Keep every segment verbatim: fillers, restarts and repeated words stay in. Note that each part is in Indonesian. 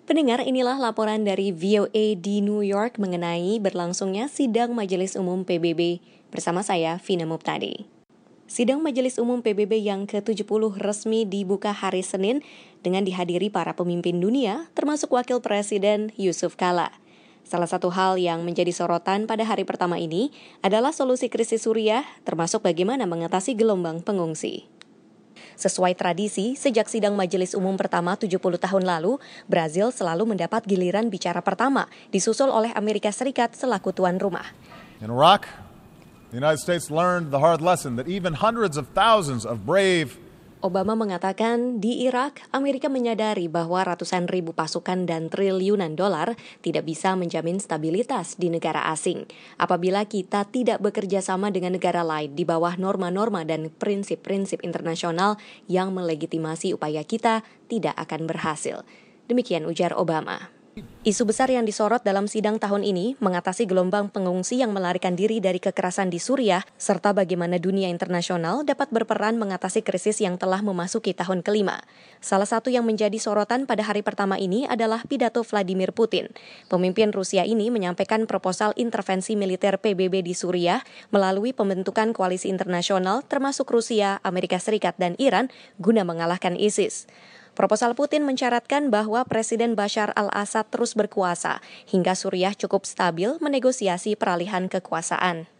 Pendengar, inilah laporan dari V O A di New York mengenai berlangsungnya sidang Majelis Umum P B B. Bersama saya, Vina Muptadi. Sidang Majelis Umum P B B yang ke tujuh puluh resmi dibuka hari Senin dengan dihadiri para pemimpin dunia, termasuk Wakil Presiden Yusuf Kala. Salah satu hal yang menjadi sorotan pada hari pertama ini adalah solusi krisis Suriah, termasuk bagaimana mengatasi gelombang pengungsi. Sesuai tradisi, sejak sidang Majelis Umum pertama tujuh puluh tahun lalu, Brazil selalu mendapat giliran bicara pertama, disusul oleh Amerika Serikat selaku tuan rumah. In Iraq, the United States learned the hard lesson that even hundreds of thousands of brave Obama mengatakan di Irak, Amerika menyadari bahwa ratusan ribu pasukan dan triliunan dolar tidak bisa menjamin stabilitas di negara asing. Apabila kita tidak bekerja sama dengan negara lain di bawah norma-norma dan prinsip-prinsip internasional yang melegitimasi upaya kita, tidak akan berhasil. Demikian ujar Obama. Isu besar yang disorot dalam sidang tahun ini mengatasi gelombang pengungsi yang melarikan diri dari kekerasan di Suriah, serta bagaimana dunia internasional dapat berperan mengatasi krisis yang telah memasuki tahun kelima. Salah satu yang menjadi sorotan pada hari pertama ini adalah pidato Vladimir Putin. Pemimpin Rusia ini menyampaikan proposal intervensi militer P B B di Suriah melalui pembentukan koalisi internasional termasuk Rusia, Amerika Serikat, dan Iran guna mengalahkan ISIS. Proposal Putin mensyaratkan bahwa Presiden Bashar al-Assad terus berkuasa hingga Suriah cukup stabil menegosiasi peralihan kekuasaan.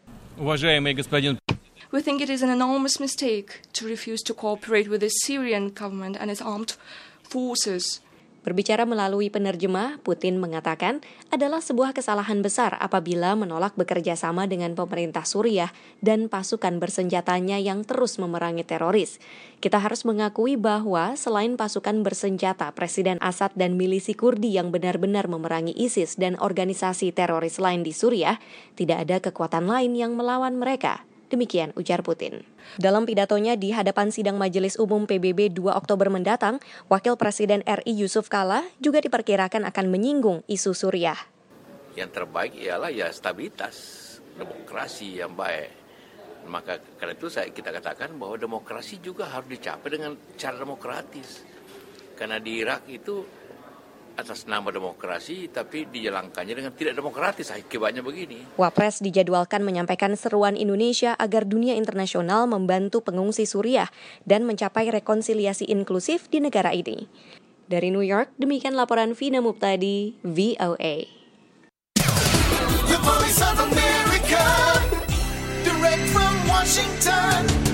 We think it is an enormous mistake to refuse to cooperate with the Syrian government and its armed forces. Berbicara melalui penerjemah, Putin mengatakan adalah sebuah kesalahan besar apabila menolak bekerja sama dengan pemerintah Suriah dan pasukan bersenjatanya yang terus memerangi teroris. Kita harus mengakui bahwa selain pasukan bersenjata Presiden Assad dan milisi Kurdi yang benar-benar memerangi ISIS dan organisasi teroris lain di Suriah, tidak ada kekuatan lain yang melawan mereka. Demikian ujar Putin. Dalam pidatonya di hadapan sidang Majelis Umum P B B dua Oktober mendatang, Wakil Presiden R I Yusuf Kala juga diperkirakan akan menyinggung isu Suriah. Yang terbaik ialah ya stabilitas, demokrasi yang baik. Maka karena itu saya kita katakan bahwa demokrasi juga harus dicapai dengan cara demokratis. Karena di Irak itu atas nama demokrasi, tapi dijalankannya dengan tidak demokratis. Akibatnya begini. Wapres dijadwalkan menyampaikan seruan Indonesia agar dunia internasional membantu pengungsi Suriah dan mencapai rekonsiliasi inklusif di negara ini. Dari New York, demikian laporan Vina Muptadi, V O A. The Voice of America, direct from Washington.